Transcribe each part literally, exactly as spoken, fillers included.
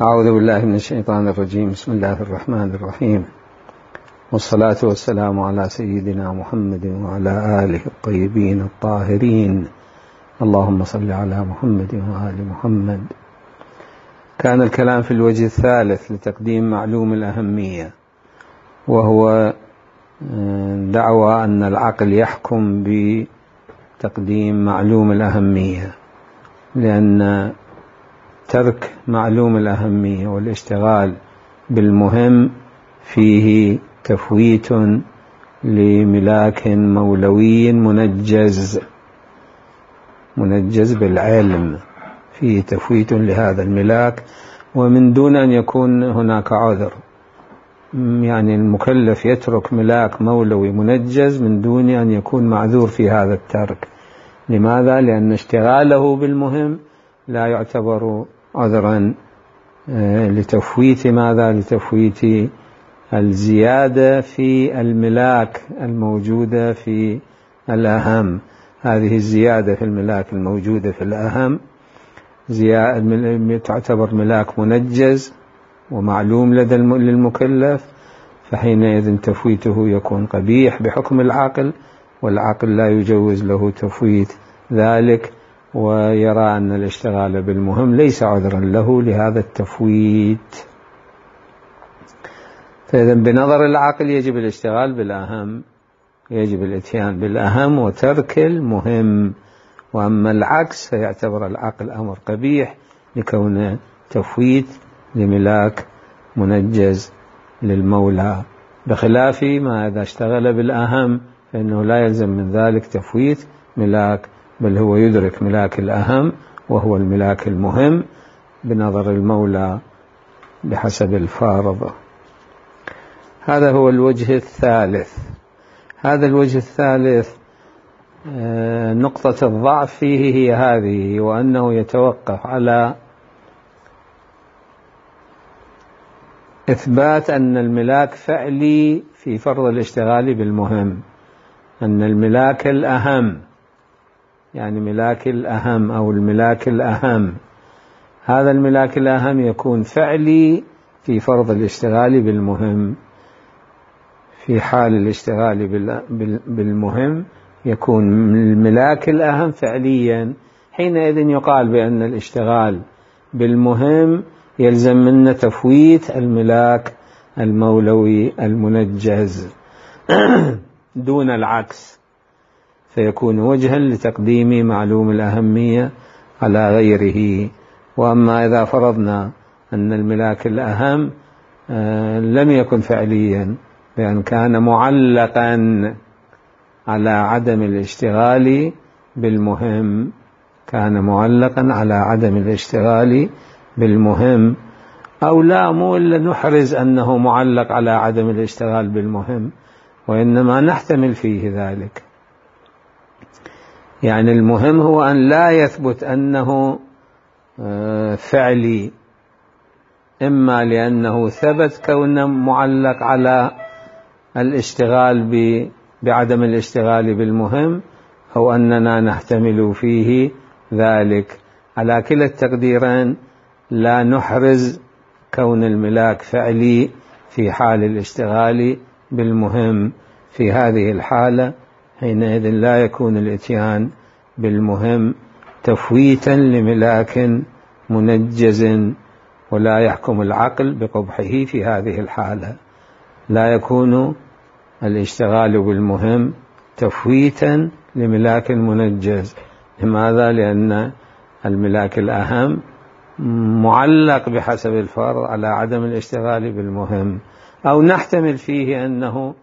أعوذ بالله من الشيطان الرجيم. بسم الله الرحمن الرحيم، والصلاة والسلام على سيدنا محمد وعلى آله الطيبين الطاهرين. اللهم صل على محمد وآل محمد. كان الكلام في الوجه الثالث لتقديم معلوم الأهمية، وهو دعوى أن العقل يحكم بتقديم معلوم الأهمية، لأن ترك معلوم الأهمية والاشتغال بالمهم فيه تفويت لملاك مولوي منجز منجز بالعلم، فيه تفويت لهذا الملاك، ومن دون أن يكون هناك عذر. يعني المكلف يترك ملاك مولوي منجز من دون أن يكون معذور في هذا الترك. لماذا؟ لأن اشتغاله بالمهم لا يعتبر عذرا لتفويت ماذا؟ لتفويت الزيادة في الملاك الموجودة في الأهم. هذه الزيادة في الملاك الموجودة في الأهم تعتبر ملاك منجز ومعلوم لدى للمكلف، فحينئذ تفويته يكون قبيح بحكم العقل، والعقل لا يجوز له تفويت ذلك، ويرى أن الاشتغال بالمهم ليس عذرا له لهذا التفويت. فإذا بنظر العقل يجب الاشتغال بالأهم، يجب الاتيان بالأهم وترك المهم. وأما العكس فيعتبر العقل أمر قبيح لكون تفويت لملاك منجز للمولى، بخلاف ما إذا اشتغل بالأهم فإنه لا يلزم من ذلك تفويت ملاك، بل هو يدرك ملاك الأهم وهو الملاك المهم بنظر المولى بحسب الفارض. هذا هو الوجه الثالث. هذا الوجه الثالث نقطة الضعف فيه هي هذه، وأنه يتوقف على إثبات أن الملاك فعلي في فرض الاشتغال بالمهم، أن الملاك الأهم، يعني ملاك الأهم أو الملاك الأهم، هذا الملاك الأهم يكون فعلي في فرض الاشتغال بالمهم. في حال الاشتغال بالمهم يكون الملاك الأهم فعليا، حينئذ يقال بأن الاشتغال بالمهم يلزم منا تفويت الملاك المولوي المنجز دون العكس، فيكون وجها لتقديم معلوم الأهمية على غيره. وأما إذا فرضنا أن الملاك الأهم لم يكن فعليا، بأن كان معلقا على عدم الاشتغال بالمهم، كان معلقا على عدم الاشتغال بالمهم، أو لا مو إلا نحرز أنه معلق على عدم الاشتغال بالمهم، وإنما نحتمل فيه ذلك. يعني المهم هو أن لا يثبت أنه فعلي، إما لأنه ثبت كونه معلق على الاشتغال بعدم الاشتغال بالمهم، أو أننا نحتمل فيه ذلك. على كلا التقديرين لا نحرز كون الملاك فعلي في حال الاشتغال بالمهم. في هذه الحالة حينئذ لا يكون الاتيان بالمهم تفويتا لملاك منجز، ولا يحكم العقل بقبحه في هذه الحالة. لا يكون الاشتغال بالمهم تفويتا لملاك منجز. لماذا؟ لأن الملاك الأهم معلق بحسب الفرض على عدم الاشتغال بالمهم، أو نحتمل فيه أنه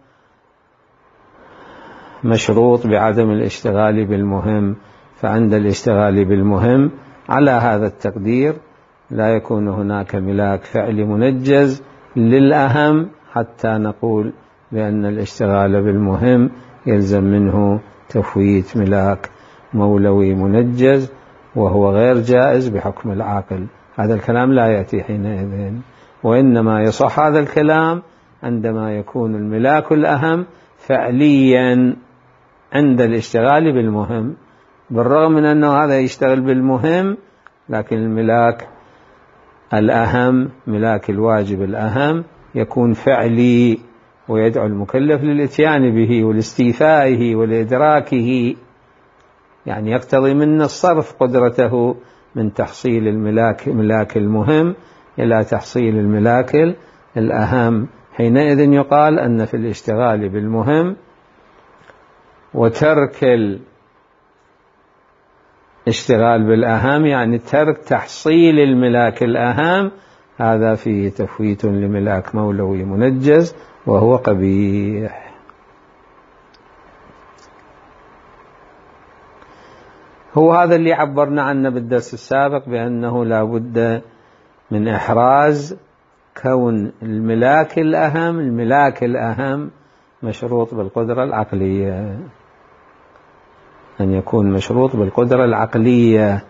مشروط بعدم الاشتغال بالمهم، فعند الاشتغال بالمهم على هذا التقدير لا يكون هناك ملاك فعلي منجز للأهم حتى نقول بأن الاشتغال بالمهم يلزم منه تفويت ملاك مولوي منجز، وهو غير جائز بحكم العاقل. هذا الكلام لا يأتي حينئذ، وإنما يصح هذا الكلام عندما يكون الملاك الأهم فعليا عند الاشتغال بالمهم، بالرغم من أنه هذا يشتغل بالمهم، لكن الملاك الأهم، ملاك الواجب الأهم يكون فعلي، ويدعو المكلف للإتيان به ولاستيفائه ولإدراكه، يعني يقتضي من الصرف قدرته من تحصيل الملاك ملاك المهم إلى تحصيل الملاك الأهم. حينئذ يقال أن في الاشتغال بالمهم وترك الاشتغال بالأهم، يعني ترك تحصيل الملاك الأهم، هذا فيه تفويت لملاك مولوي منجز وهو قبيح. هو هذا اللي عبرنا عنه بالدرس السابق، بأنه لا بد من إحراز كون الملاك الأهم الملاك الأهم مشروط بالقدرة العقلية، أن يكون مشروط بالقدرة العقلية،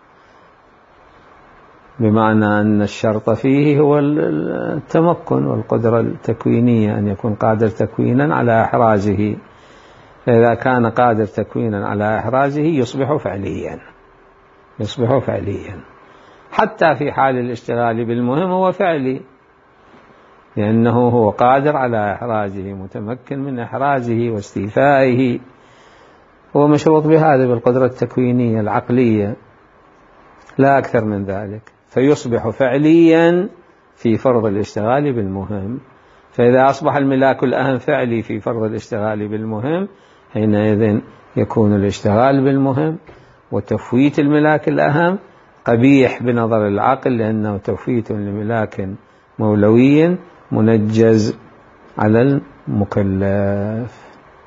بمعنى أن الشرط فيه هو التمكن والقدرة التكوينية، أن يكون قادر تكوينا على إحرازه. فإذا كان قادر تكوينا على إحرازه يصبح فعليا يصبح فعليا حتى في حال الاشتغال بالمهم هو فعلي، لأنه هو قادر على إحرازه، متمكن من إحرازه واستيفائه، هو مشروط بهذا بالقدرة التكوينية العقلية لا أكثر من ذلك، فيصبح فعليا في فرض الاشتغال بالمهم. فإذا أصبح الملاك الأهم فعلي في فرض الاشتغال بالمهم، حينئذ يكون الاشتغال بالمهم وتفويت الملاك الأهم قبيح بنظر العقل، لأنه تفويت لملاك مولوي منجز على المكلف.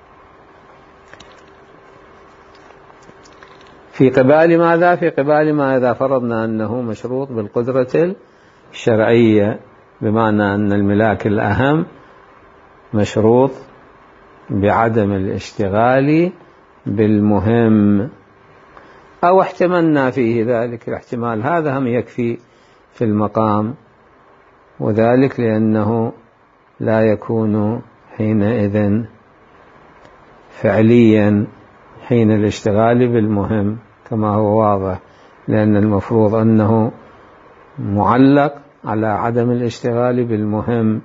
في قبال ماذا؟ في قبال ما إذا فرضنا أنه مشروط بالقدرة الشرعية، بمعنى أن الملاك الأهم مشروط بعدم الاشتغال بالمهم، أو احتملنا فيه ذلك الاحتمال، هذا هم يكفي في المقام، وذلك لأنه لا يكون حينئذ فعليا حين الاشتغال بالمهم كما هو واضح، لأن المفروض أنه معلق على عدم الاشتغال بالمهم،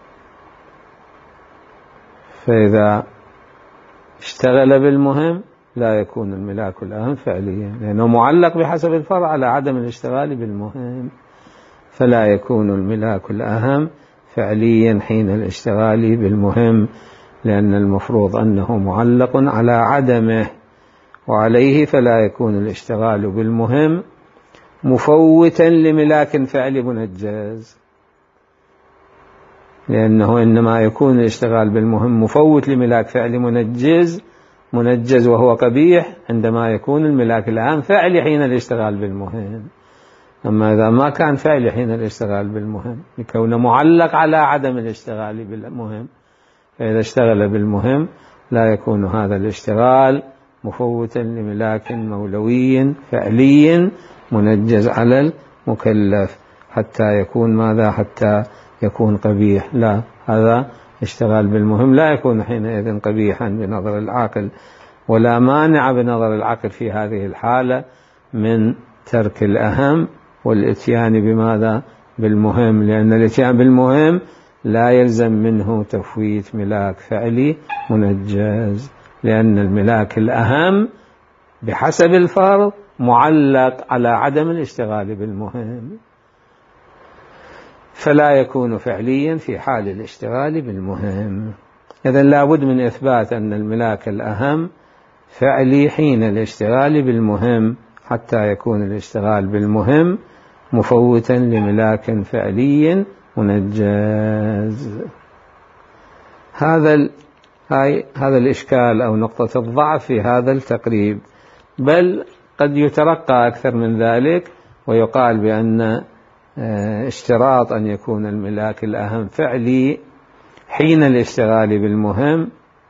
فإذا اشتغل بالمهم لا يكون الملاك الأهم فعليا، لأنه معلق بحسب الفرع على عدم الاشتغال بالمهم، فلا يكون الملاك الأهم فعليا حين الاشتغال بالمهم، لأن المفروض أنه معلق على عدمه، وعليه فلا يكون الاشتغال بالمهم مفوتا لملاك فعلي منجز، لأنه إنما يكون الاشتغال بالمهم مفوت لملاك فعلي منجز منجز وهو قبيح عندما يكون الملاك الأهم فعلي حين الاشتغال بالمهم. أما إذا ما كان فعلي حين الاشتغال بالمهم يكون معلق على عدم الاشتغال بالمهم، فإذا اشتغل بالمهم لا يكون هذا الاشتغال مفوتا لملاك مولوي فعلي منجز على المكلف حتى يكون ماذا؟ حتى يكون قبيح. لا، هذا اشتغال بالمهم لا يكون حينئذ قبيحا بنظر العقل، ولا مانع بنظر العقل في هذه الحالة من ترك الأهم والاتيان بماذا؟ بالمهم، لأن الاتيان بالمهم لا يلزم منه تفويت ملاك فعلي منجز، لأن الملاك الأهم بحسب الفرض معلق على عدم الاشتغال بالمهم، فلا يكون فعليا في حال الاشتغال بالمهم. إذن لا بد من إثبات أن الملاك الأهم فعلي حين الاشتغال بالمهم حتى يكون الاشتغال بالمهم مفوتا لملاك فعلي منجز. هذا ال... هاي هذا الإشكال أو نقطة الضعف في هذا التقريب، بل قد يترقى أكثر من ذلك ويقال بأن اشتراط أن يكون الملاك الأهم فعلي حين الاشتغال بالمهم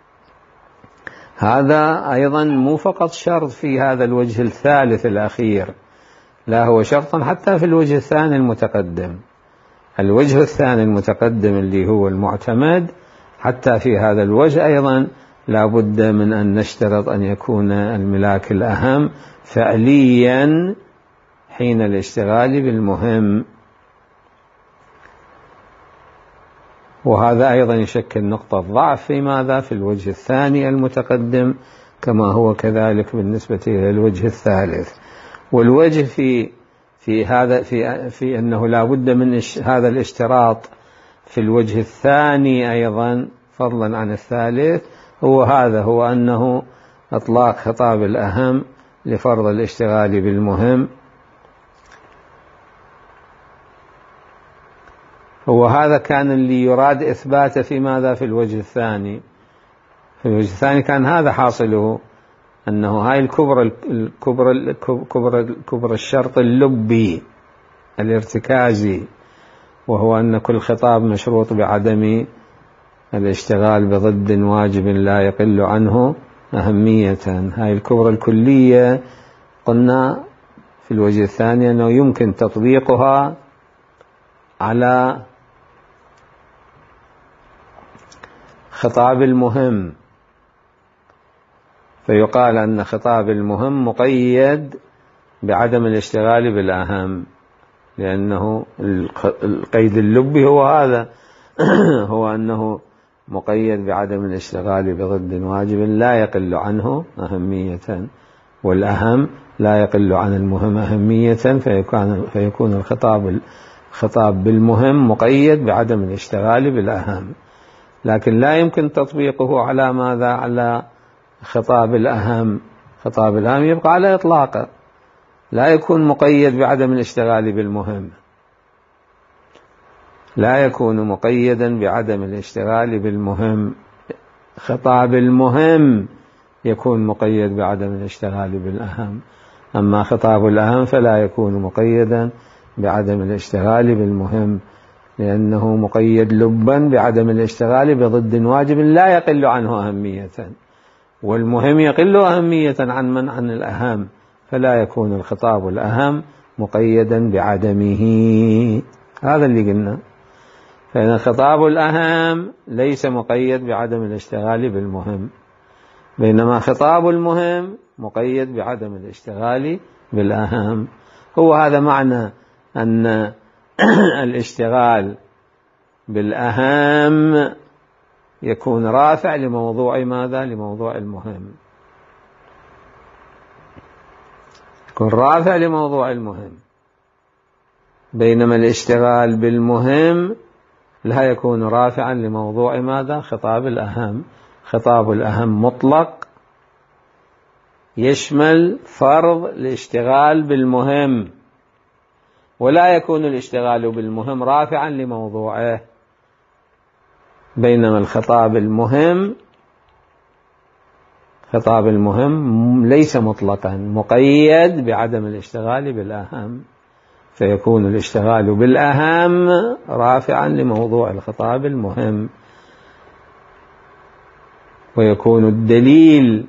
هذا أيضا مو فقط شرط في هذا الوجه الثالث الأخير، لا هو شرط حتى في الوجه الثاني المتقدم. الوجه الثاني المتقدم اللي هو المعتمد، حتى في هذا الوجه أيضا لا بد من أن نشترط أن يكون الملاك الأهم فعليا حين الاشتغال بالمهم، وهذا أيضا يشكل نقطة ضعف في ماذا؟ في الوجه الثاني المتقدم، كما هو كذلك بالنسبة إلى الوجه الثالث. والوجه في في هذا في في أنه لا بد من هذا الاشتراط في الوجه الثاني أيضا فضلا عن الثالث، هو هذا هو أنه إطلاق خطاب الأهم لفرض الاشتغال بالمهم. هو هذا كان اللي يراد إثباته في ماذا؟ في الوجه الثاني. في الوجه الثاني كان هذا حاصله، أنه هاي الكبرى الكبرى الكبرى الكبرى الشرط اللبي الارتكازي، وهو أن كل خطاب مشروط بعدم الاشتغال بضد واجب لا يقل عنه أهمية. هاي الكبرى الكلية قلنا في الوجه الثاني أنه يمكن تطبيقها على خطاب المهم، فيقال أن خطاب المهم مقيد بعدم الاشتغال بالأهم، لأنه القيد اللبي هو هذا هو أنه مقيد بعدم الاشتغال بضد واجب لا يقل عنه أهمية، والأهم لا يقل عن المهم أهمية، فيكون, فيكون الخطاب الخطاب بالمهم مقيد بعدم الاشتغال بالأهم. لكن لا يمكن تطبيقه على ماذا؟ على خطاب الأهم. خطاب الأهم يبقى على إطلاقه، لا يكون مقيد بعدم الاشتغال بالمهم، لا يكون مقيدا بعدم الاشتغال بالمهم. خطاب المهم يكون مقيد بعدم الاشتغال بالأهم، أما خطاب الأهم فلا يكون مقيدا بعدم الاشتغال بالمهم، لأنه مقيد لبا بعدم الاشتغال بضد واجب لا يقل عنه أهمية، والمهم يقل أهمية عن من عن الأهم، فلا يكون الخطاب الأهم مقيدا بعدمه. هذا اللي قلنا، فإن الخطاب الأهم ليس مقيد بعدم الاشتغال بالمهم، بينما خطاب المهم مقيد بعدم الاشتغال بالأهم. هو هذا معنى أن الاشتغال بالأهم يكون رافع لموضوع ماذا؟ لموضوع المهم، يكون رافع لموضوع المهم، بينما الاشتغال بالمهم لا يكون رافعا لموضوع ماذا؟ خطاب الأهم. خطاب الأهم مطلق يشمل فرض الاشتغال بالمهم، ولا يكون الاشتغال بالمهم رافعا لموضوعه، بينما الخطاب المهم خطاب المهم ليس مطلقا، مقيد بعدم الاشتغال بالأهم، فيكون الاشتغال بالأهم رافعا لموضوع الخطاب المهم، ويكون الدليل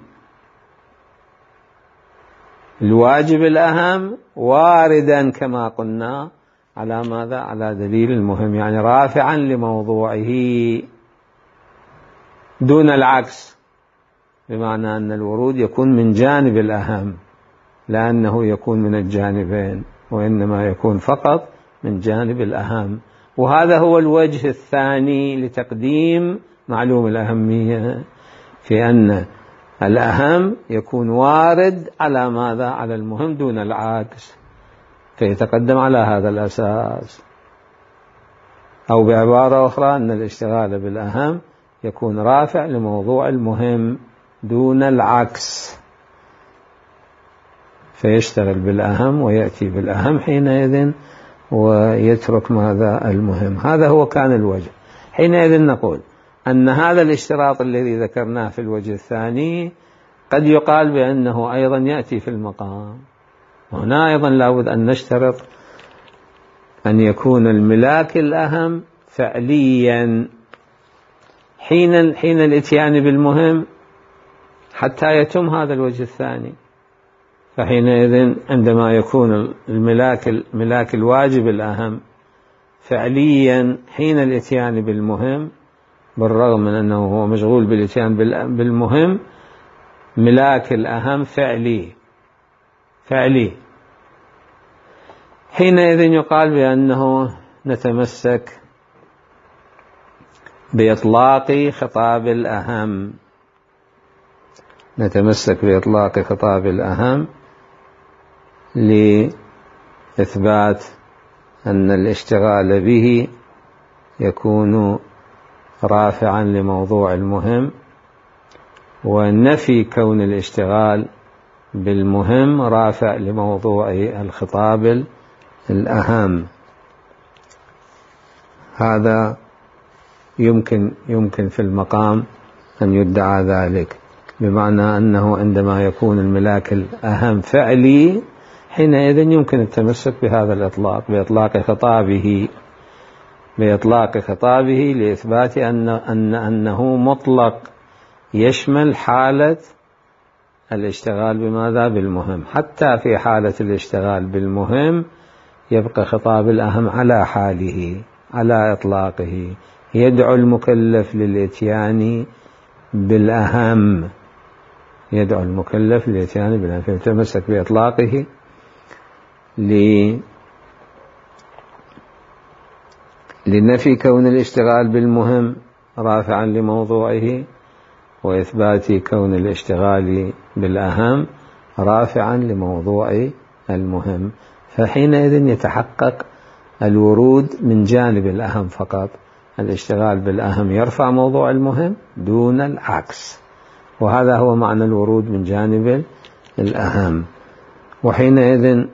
الواجب الأهم واردا كما قلنا على ماذا؟ على دليل المهم، يعني رافعا لموضوعه دون العكس، بمعنى أن الورود يكون من جانب الأهم، لأنه يكون من الجانبين، وإنما يكون فقط من جانب الأهم. وهذا هو الوجه الثاني لتقديم معلوم الأهمية، في أن الأهم يكون وارد على ماذا؟ على المهم دون العكس، فيتقدم على هذا الأساس. أو بعبارة أخرى أن الاشتغال بالأهم يكون رافع لموضوع المهم دون العكس، فيشتغل بالأهم ويأتي بالأهم حينئذ ويترك ماذا؟ المهم. هذا هو كان الوجه. حينئذ نقول أن هذا الاشتراط الذي ذكرناه في الوجه الثاني قد يقال بأنه أيضا يأتي في المقام. هنا أيضا لابد أن نشترط أن يكون الملاك الأهم فعليا حين حين الاتيان بالمهم حتى يتم هذا الوجه الثاني. فحينئذ عندما يكون الملاك الملاك الواجب الأهم فعليا حين الاتيان بالمهم، بالرغم من أنه هو مشغول بالاتيان بالمهم، ملاك الأهم فعلي فعلي حينئذ يقال بأنه نتمسك بإطلاق خطاب الأهم، نتمسك بإطلاق خطاب الأهم لإثبات أن الاشتغال به يكون رافعا لموضوع المهم، ونفي كون الاشتغال بالمهم رافع لموضوع الخطاب الأهم. هذا يمكن يمكن في المقام أن يدعى ذلك، بمعنى أنه عندما يكون الملاك الأهم فعلي حينئذ يمكن التمسك بهذا الإطلاق، بإطلاق خطابه بإطلاق خطابه لإثبات أن أن أنه مطلق يشمل حالة الاشتغال بماذا؟ بالمهم. حتى في حالة الاشتغال بالمهم يبقى خطاب الأهم على حاله، على إطلاقه، يدعو المكلف للإتيان بالأهم، يدعو المكلف للإتيان بالأهم، فيتمسك بإطلاقه لنفي كون الاشتغال بالمهم رافعا لموضوعه، وإثبات كون الاشتغال بالأهم رافعا لموضوع المهم، فحينئذ يتحقق الورود من جانب الأهم فقط. الاشتغال بالأهم يرفع موضوع المهم دون العكس، وهذا هو معنى الورود من جانب الأهم. وحينئذ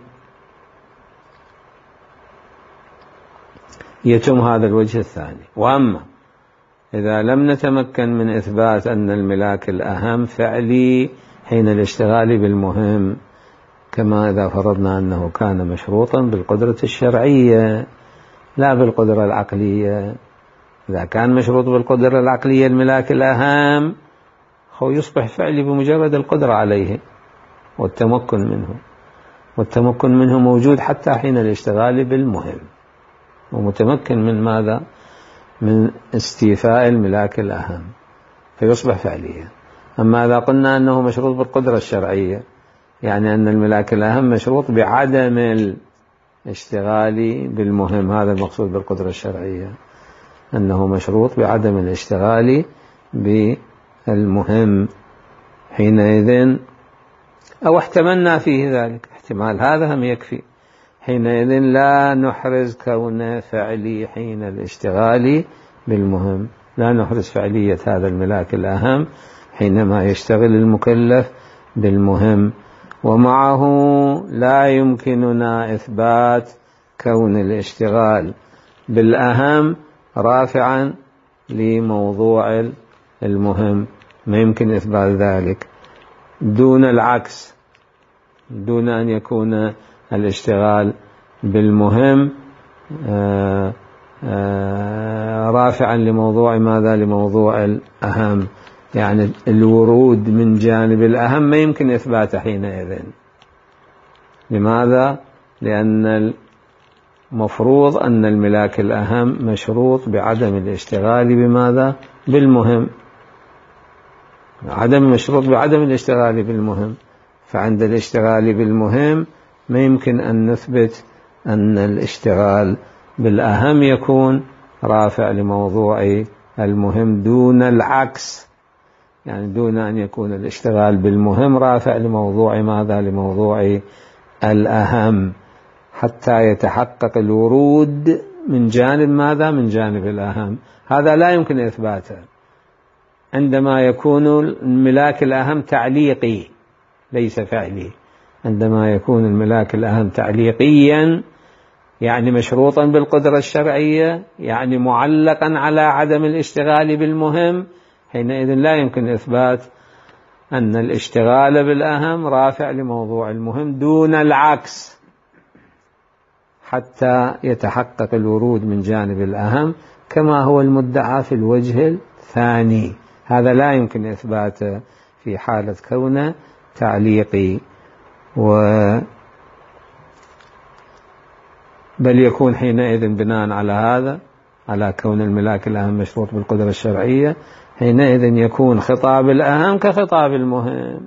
يتم هذا الوجه الثاني. وأما إذا لم نتمكن من إثبات أن الملاك الأهم فعلي حين الاشتغال بالمهم، كما إذا فرضنا أنه كان مشروطا بالقدرة الشرعية لا بالقدرة العقلية، إذا كان مشروط بالقدرة العقلية الملاك الأهم هو يصبح فعلي بمجرد القدرة عليه والتمكن منه، والتمكن منه موجود حتى حين الاشتغال بالمهم، ومتمكن من ماذا؟ من استيفاء الملاك الأهم، فيصبح فعليا. أما إذا قلنا أنه مشروط بالقدرة الشرعية، يعني أن الملاك الأهم مشروط بعدم الاشتغال بالمهم، هذا المقصود بالقدرة الشرعية، أنه مشروط بعدم الاشتغال بالمهم، حينئذ أو احتملنا فيه ذلك، احتمال هذا هم يكفي، حينئذ لا نحرز كونه فعلي حين الاشتغال بالمهم، لا نحرز فعلية هذا الملاك الأهم حينما يشتغل المكلف بالمهم. ومعه لا يمكننا إثبات كون الاشتغال بالأهم رافعا لموضوع المهم، ما يمكن إثبات ذلك دون العكس، دون أن يكون الاشتغال بالمهم آآ آآ رافعا لموضوع ماذا؟ لموضوع الأهم، يعني الورود من جانب الأهم ما يمكن إثباته حينئذ. لماذا؟ لأن المفروض أن الملاك الأهم مشروط بعدم الاشتغال بماذا؟ بالمهم، عدم مشروط بعدم الاشتغال بالمهم، فعند الاشتغال بالمهم ما يمكن أن نثبت أن الاشتغال بالأهم يكون رافع لموضوع المهم دون العكس، يعني دون أن يكون الاشتغال بالمهم رافع لموضوع ماذا؟ لموضوع الأهم، حتى يتحقق الورود من جانب ماذا؟ من جانب الأهم. هذا لا يمكن إثباته عندما يكون الملاك الأهم تعليقي ليس فعلي. عندما يكون الملاك الأهم تعليقيا يعني مشروطا بالقدرة الشرعية، يعني معلقا على عدم الاشتغال بالمهم، حينئذ لا يمكن إثبات أن الاشتغال بالأهم رافع لموضوع المهم دون العكس، حتى يتحقق الورود من جانب الأهم كما هو المدعى في الوجه الثاني. هذا لا يمكن إثباته في حالة كونه تعليقي، و بل يكون حينئذ بناء على هذا، على كون الملاك الأهم مشروط بالقدرة الشرعية، حينئذ يكون خطاب الأهم كخطاب المهم،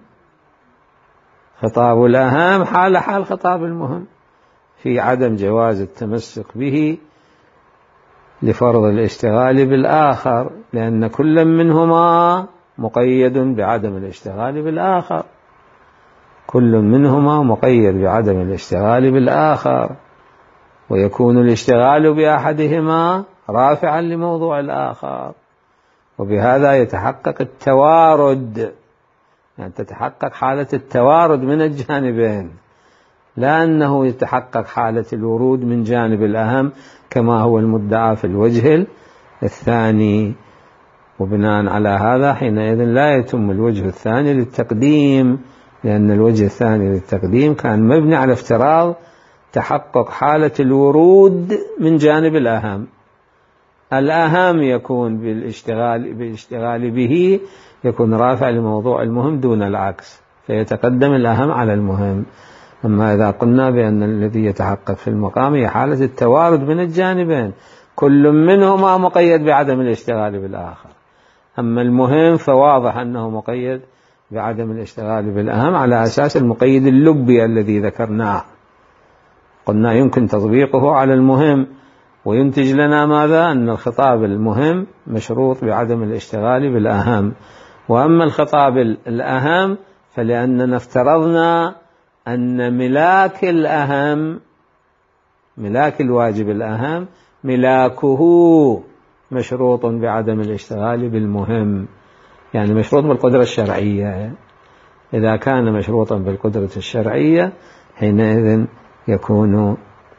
خطاب الأهم حال حال خطاب المهم في عدم جواز التمسك به لفرض الاشتغال بالآخر، لأن كل منهما مقيد بعدم الاشتغال بالآخر، كل منهما مقيد بعدم الاشتغال بالآخر، ويكون الاشتغال بأحدهما رافعا لموضوع الآخر، وبهذا يتحقق التوارد، يعني تتحقق حالة التوارد من الجانبين، لا أنه يتحقق حالة الورود من جانب الأهم كما هو المدعى في الوجه الثاني. وبناء على هذا حينئذ لا يتم الوجه الثاني للتقديم، لأن الوجه الثاني للتقديم كان مبني على افتراض تحقق حالة الورود من جانب الأهم، الأهم يكون بالاشتغال, بالاشتغال به يكون رافع لموضوع المهم دون العكس، فيتقدم الأهم على المهم. أما إذا قلنا بأن الذي يتحقق في المقام هي حالة التوارد من الجانبين، كل منهما مقيد بعدم الاشتغال بالآخر، أما المهم فواضح أنه مقيد بعدم الاشتغال بالأهم على أساس المقيد اللبي الذي ذكرناه، قلنا يمكن تطبيقه على المهم وينتج لنا ماذا؟ أن الخطاب المهم مشروط بعدم الاشتغال بالأهم، وأما الخطاب الأهم فلأننا افترضنا أن ملاك الأهم، ملاك الواجب الأهم ملاكه مشروط بعدم الاشتغال بالمهم، يعني مشروط بالقدرة الشرعية. إذا كان مشروطا بالقدرة الشرعية حينئذ يكون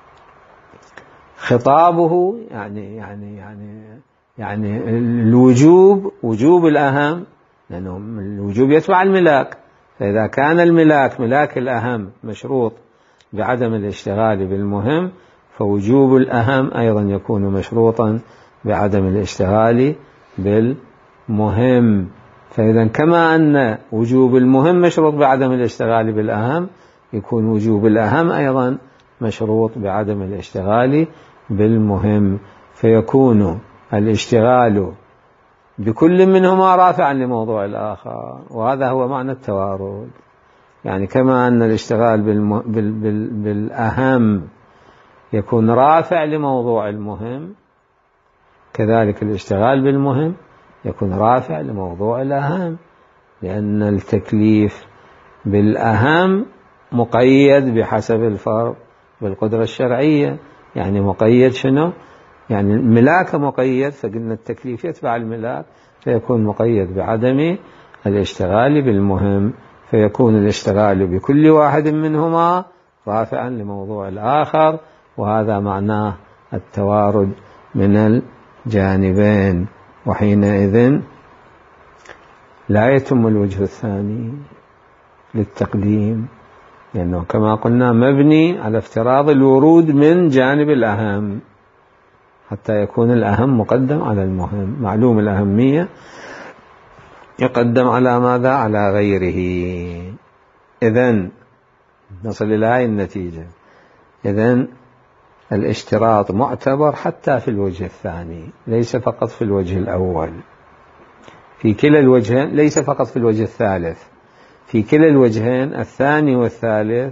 خطابه يعني يعني يعني يعني الوجوب وجوب الأهم، لأنه الوجوب يتبع الملاك، فإذا كان الملاك ملاك الأهم مشروط بعدم الاشتغال بالمهم فوجوب الأهم أيضا يكون مشروطا بعدم الاشتغال بالمهم. فإذا كما أن وجوب المهم مشروط بعدم الاشتغال بالأهم، يكون وجوب الأهم أيضا مشروط بعدم الاشتغال بالمهم، فيكون الاشتغال بكل منهما رافعا لموضوع الآخر، وهذا هو معنى التوارد. يعني كما أن الاشتغال بالم... بال... بال... بالأهم يكون رافع لموضوع المهم، كذلك الاشتغال بالمهم يكون رافع لموضوع الأهم، لأن التكليف بالأهم مقيد بحسب الفرض بالقدرة الشرعية. يعني مقيد شنو؟ يعني الملاك مقيد، فقلنا التكليف يتبع الملاك، فيكون مقيد بعدم الاشتغال بالمهم، فيكون الاشتغال بكل واحد منهما رافعا لموضوع الآخر، وهذا معناه التوارد من الجانبين، وحينئذ لا يتم الوجه الثاني للتقديم، لأنه كما قلنا مبني على افتراض الورود من جانب الأهم حتى يكون الأهم مقدم على المهم، معلوم الأهمية يقدم على ماذا؟ على غيره. إذن نصل إلى هذه النتيجة، إذن الاشتراط معتبر حتى في الوجه الثاني، ليس فقط في الوجه الأول، في كلا الوجهين، ليس فقط في الوجه الثالث، في كلا الوجهين الثاني والثالث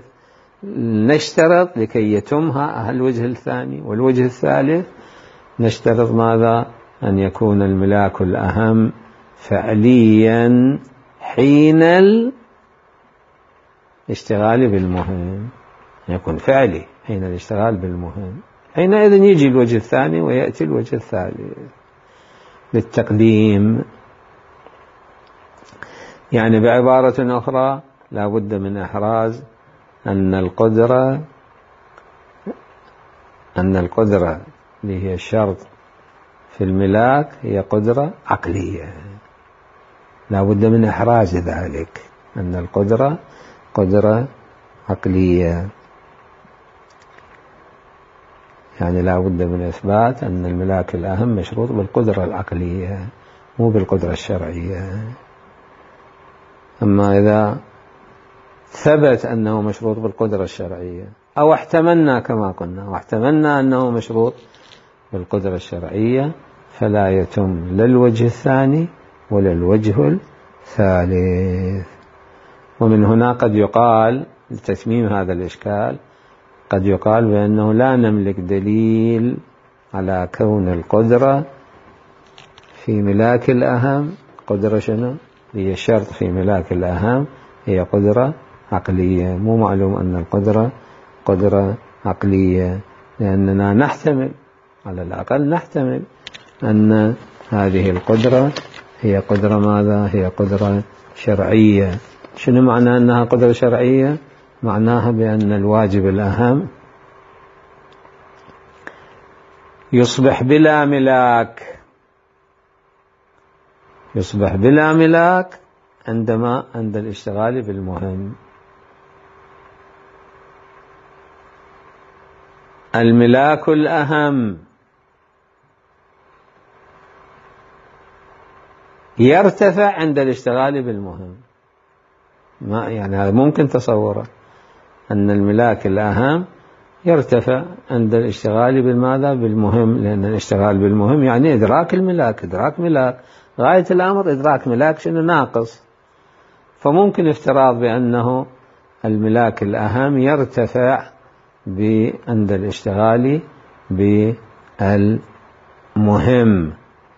نشترط لكي يتمها الوجه الثاني والوجه الثالث، نشترط ماذا؟ أن يكون الملاك الأهم فعليا حين الاشتغال بالمهم، يكون فعلي حين الاشتغال بالمهم، حينئذ يجي الوجه الثاني ويأتي الوجه الثالث للتقديم. يعني بعبارة أخرى لا بد من إحراز أن القدرة أن القدرة اللي هي الشرط في الملاك هي قدرة عقلية، لا بد من إحراز ذلك، أن القدرة قدرة عقلية، يعني لا بد من إثبات أن الملاك الأهم مشروط بالقدرة العقلية مو بالقدرة الشرعية. أما إذا ثبت أنه مشروط بالقدرة الشرعية أو احتملنا كما قلنا واحتملنا أنه مشروط بالقدرة الشرعية فلا يتم لا الوجه الثاني ولا الوجه الثالث. ومن هنا قد يقال لتتميم هذا الإشكال، قد يقال بأنه لا نملك دليل على كون القدرة في ملاك الأهم. قدرة شنو؟ هي شرط في ملاك الأهم، هي قدرة عقلية. مو معلوم أن القدرة قدرة عقلية، لأننا نحتمل، على الأقل نحتمل أن هذه القدرة هي قدرة ماذا؟ هي قدرة شرعية. شنو معنى أنها قدرة شرعية؟ معناها بأن الواجب الأهم يصبح بلا ملاك، يصبح بلا ملاك عندما عند الاشتغال بالمهم. الملاك الأهم يرتفع عند الاشتغال بالمهم. ما يعني هذا ممكن تصوره، أن الملاك الأهم يرتفع عند الاشتغال بالماذا؟ بالمهم، لأن الاشتغال بالمهم يعني إدراك الملاك، إدراك ملاك، غاية الأمر إدراك ملاك شنو ناقص. فممكن افتراض بأنه الملاك الأهم يرتفع عند الاشتغال بالمهم،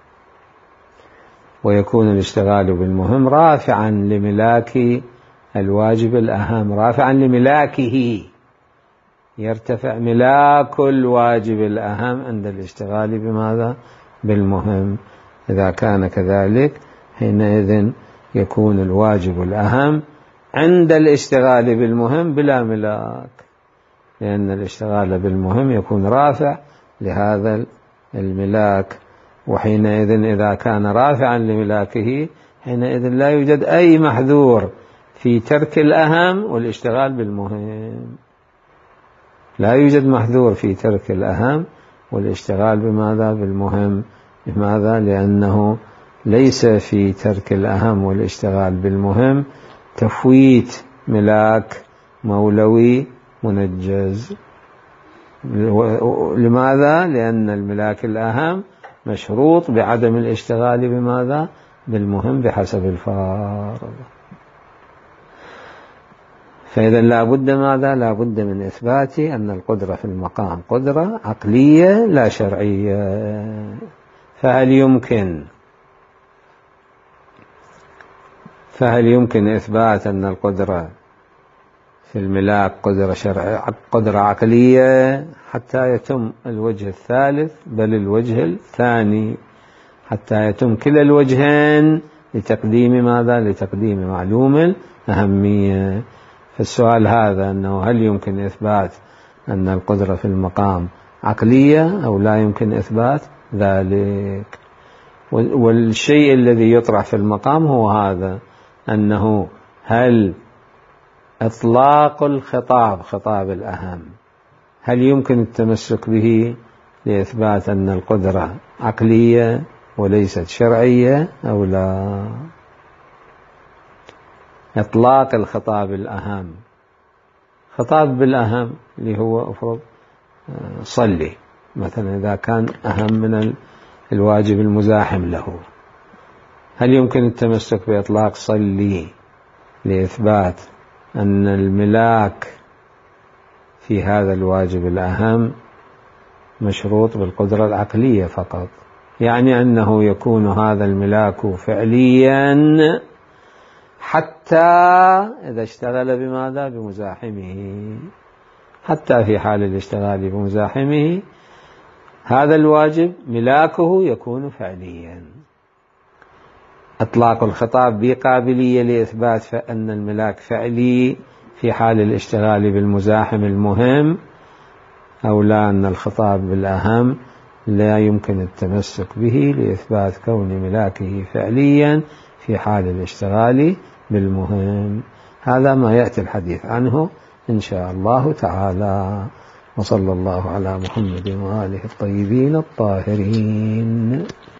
ويكون الاشتغال بالمهم رافعا لملاك الواجب الأهم، رافعا لملاكه، يرتفع ملاك الواجب الأهم عند الاشتغال بماذا؟ بالمهم. إذا كان كذلك حينئذ يكون الواجب الأهم عند الاشتغال بالمهم بلا ملاك، لأن الاشتغال بالمهم يكون رافع لهذا الملاك. وحينئذ إذا كان رافعا لملاكه حينئذ لا يوجد أي محذور في ترك الأهم والاشتغال بالمهم، لا يوجد محذور في ترك الأهم والاشتغال بماذا؟ بالمهم. لماذا؟ لأنه ليس في ترك الأهم والاشتغال بالمهم تفويت ملاك مولوي منجز. لماذا؟ لأن الملاك الأهم مشروط بعدم الاشتغال بماذا؟ بالمهم بحسب الفارض. فإذا لا بد ماذا؟ لا بد من إثبات أن القدرة في المقام قدرة عقلية لا شرعية. فهل يمكن فهل يمكن إثبات أن القدرة في الملاك قدرة شرعية قدرة عقلية حتى يتم الوجه الثالث، بل الوجه الثاني، حتى يتم كلا الوجهين لتقديم ماذا؟ لتقديم معلوم الأهمية. فالسؤال هذا أنه هل يمكن إثبات أن القدرة في المقام عقلية أو لا يمكن إثبات ذلك؟ والشيء الذي يطرح في المقام هو هذا، أنه هل إطلاق الخطاب، خطاب الأهم، هل يمكن التمسك به لإثبات أن القدرة عقلية وليست شرعية أو لا؟ إطلاق الخطاب الأهم، خطاب بالأهم اللي هو أفرض صلي مثلا، إذا كان أهم من الواجب المزاحم له، هل يمكن التمسك بإطلاق صلي لإثبات أن الملاك في هذا الواجب الأهم مشروط بالقدرة العقلية فقط؟ يعني أنه يكون هذا الملاك فعليا حتى إذا اشتغل بماذا؟ بمزاحمه، حتى في حال الاشتغال بمزاحمه هذا الواجب ملاكه يكون فعليا. إطلاق الخطاب بقابلية لإثبات أن الملاك فعلي في حال الاشتغال بالمزاحم المهم، أو لا أن الخطاب بالأهم لا يمكن التمسك به لإثبات كون ملاكه فعليا في حال الاشتغال بالمهم. هذا ما يأتي الحديث عنه إن شاء الله تعالى. وصلى الله على محمد وآله الطيبين الطاهرين.